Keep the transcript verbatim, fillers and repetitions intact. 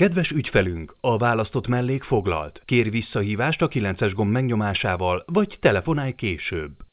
Kedves ügyfelünk, a választott mellék foglalt. Kérj visszahívást a kilences gomb megnyomásával, vagy telefonálj később.